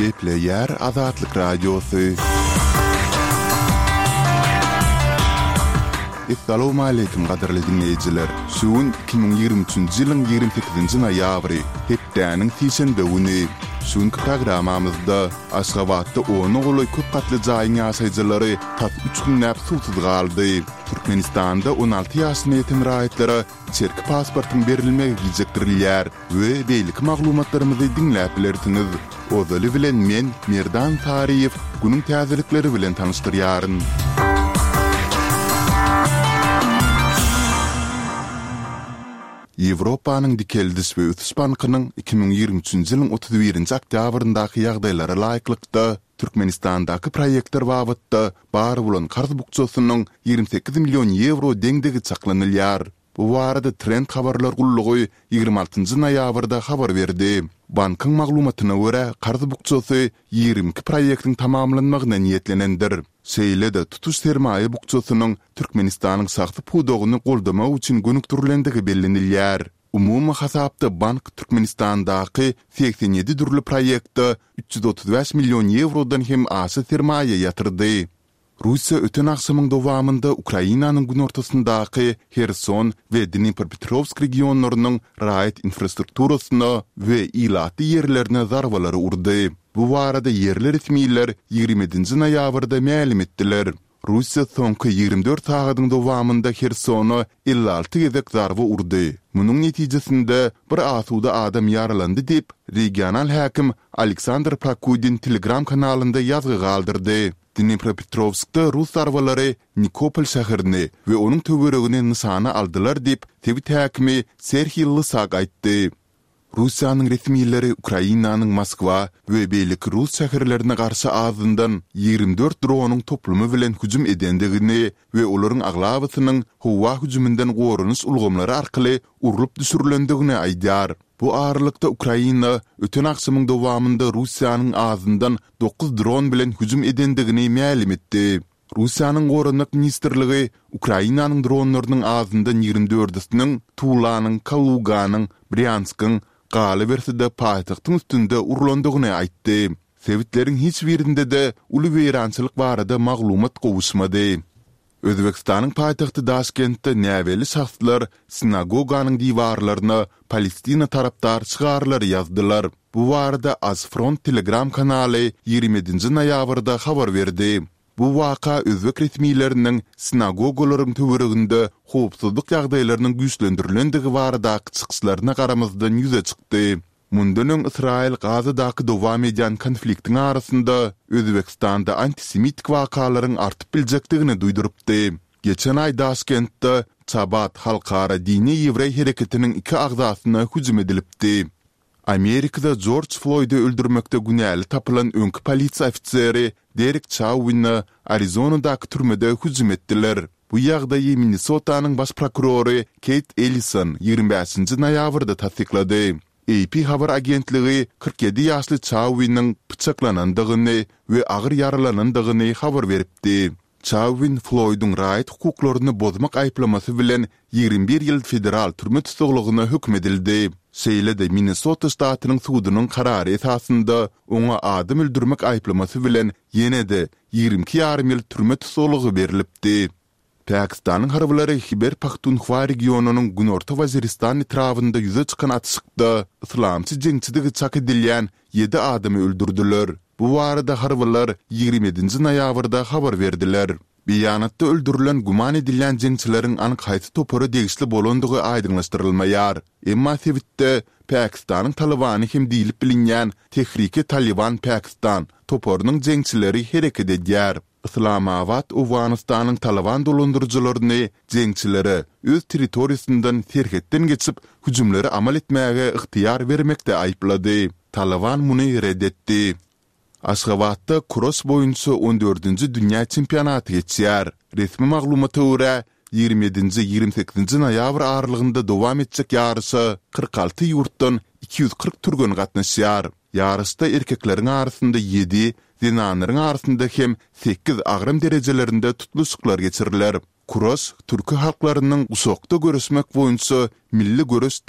Gepleyer Azatlık Radyosu. Assalamu alaykum qadarly dinleyijiler. Şuun 2023-nji ýylyň 28-nji noýabry, hepdäniň tiýşenbe güni. Şuňky programamyzda Aşgabatda onu goly köp gatly jaýyň ýaşaýjylary tat 3 gün näp suwsuz galdy. Türkmenistanda 16 ýaşly ýetim raýatlary çerki pasportyň berilmegi gijekdirilýär we beýlik maglumatlarymyzy dinläp bilersiňiz. Ozaly bilen men Merdan Tariýew günüň täzelikleri bilen tanyşdyrýaryn. Ýewropanyň dikeldiş we ötüş bankynyň 2023-nji ýylyň 31-nji oktýabryndaky ýagdaýlara laýyklykda Türkmenistandaky proýektler babatda bar bolan karz bukçasynyň 28 million euro deňdigi çaklanylýar. Bu barada Trend habarlar gullugy 26-njy noýabrda habar berdi. Bankyň maglumatyna görä, karz bukçasy 22 proýektiň tamamlanmagyna niýetlenendir. Seýlede tutuş sermaýe bukçasynyň Türkmenistanyň sagty pudogyny goldamak üçin gönükdirilendigi bellenilýär. Umumy hasapda bank Türkmenistandaky 87 dürli proýektde 335 million eurodan hem asy sermaýe ýatyrdy. Russiya öten akşamyň dowamında Ukrainanyň gün ortasyndaky Kherson we Dnipropetrovsk regionlarynyň raýat infrastrukturasyna we ilaty ýerlerine zarbalary urdy. Bu barada yerli resmiýetler 27-nji noýabrda ma'lum etdiler. Russiya soňky 24 sagatyň dowamında Khersona 56 gezek zarba urdy. Munyň netijesinde bir asuda adam ýaralandy dip regional häkim Aleksandr Prokudin Telegram kanalynda ýazgy galdyrdy. Dnipropetrovskda Rus zarbalary Nikopol şäherini we onuň töweregini nysana aldylar dip tebit häkimi Serhiy Lysak aýtdy. Russiýanyň resmiýetleri Ukrainanyň Moskwa we beýlik Rus şäherlerine garşy azyndan 24 dronyň toplumy bilen hüjüm edendigini we olaryň aglawasynyň howa hüjüminden gorunuş ulgamlary arkaly urulyp düşürilendigini aýdýar. Bu aralykda Ukraina öten akşamyň dowamında Russiýanyň azyndan 9 dron bilen hüjüm edendigini ma'lum etdi. Russiýanyň Gorunluk ministrligi Ukrainanyň dronlarynyň azyndan 24-siniň Tulanyň, Kaluganyň, Bryanskiň galy berside paýtagtyň üstünde urulandygyny aýtdy. Sewitleriň hiç birinde de uly weýrançylyk barada maglumat gowuşmady. Özbekistanyň paýtagty Daşkentde näweli şahslar sinagoganyň diwarlaryna Palestina tarapdary çygarlary ýazdylar. Bu barada Azfront Telegram kanaly 27-nji noýabrda habar berdi. Bu waka özbek resmiýetleriniň sinagogalaryň töwereginde howpsuzlyk ýagdaýlarynyň güýçlendirilendigi baradaky çykyşlaryna garamazdan ýüze çykdy. Mundan öň Israil Gazadaky dowam eden konfliktiň arasynda Özbekistanda antisemitik wakalaryň artyp biljekdigini duýdurypdy. Geçen aý Daşkentde Çabat halkara dini ýewrey hereketiniň 2 agzasyna hüjüm edilipdi. Amerikada George Floyd'u öldürmekde günäli tapylan öňkü polisiýa ofiseri Derek Chauvin Arizonadaky türmede hüjüm etdiler. Bu ýagdaýy Minnesotanyň baş prokurory Kate Ellison 25-nji noýabrda tasdiklady. AP habar agentligi 47 ýaşly Chauvinin pyçaklanandygyny we agyr yaralanandygyny habar beripdi. Chauvin Floyd'un raýat hukuklaryny bozmak aýplamasy bilen 21 ýyl federal türme tutuglygyna hökm edildi. Seýlede Minnesota ştatynyň sudunyň karary esasında oňa adam öldürmek aýplamasy bilen ýene-de 22,5 ýyl türme tutuglygy berilipdi. Pakistanyň harblary Khyber Pakhtunkhwa regionunyň Günorta Waziristan etrafynda ýüze çykan atışykda islamçy jeňçidigi çak edilýän 7 adamy öldürdüler. Bu barada harbylar 27-nji noýabrda habar berdiler. Beýanatda öldürilen guman edilýän jeňçileriň anyk haýsy topory degişli bolandygy aýdynlaşdyrylmaýar. Emma sebitde Pakistanyň Talibany hem diýilip bilinýän Tehrik-i Taliban Pakistan toporynyň jeňçileri hereket edýär. Islamabad Awganistanyň Taliban dolandyrjylaryny jeňçilere öz territoriýasyndan terhetden geçip hüjümleri amal etmäge ıhtiýar bermekde aýplady. Taliban muny reddetdi. Aşgabatda cross boýunça 14-nji dünýä çempionaty geçýär. Resmi maglumata görä 27-nji 28-nji noýabr aralygynda dowam etjek ýarysy 46 ýurtdan 240 türgen gatnaşýar. Ýarysda erkekleriň arasynda 7, zenanylaryň arasynda hem 8 agram derejelerinde tutuluşyklar geçiriler. Cross türkü halklarynyň usakda görüşmek boýunça milli görüş